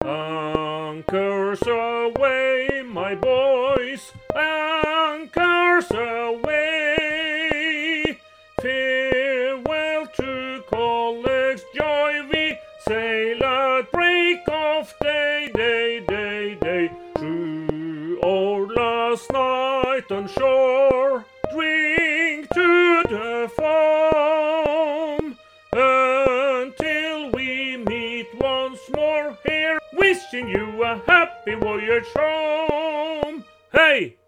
Anchors away, my boys, anchors away. Farewell to colleagues, joy we sail at break of day, through our last night on shore. Drink to the foam until we meet once more here. Wishing you a happy voyage home. Hey!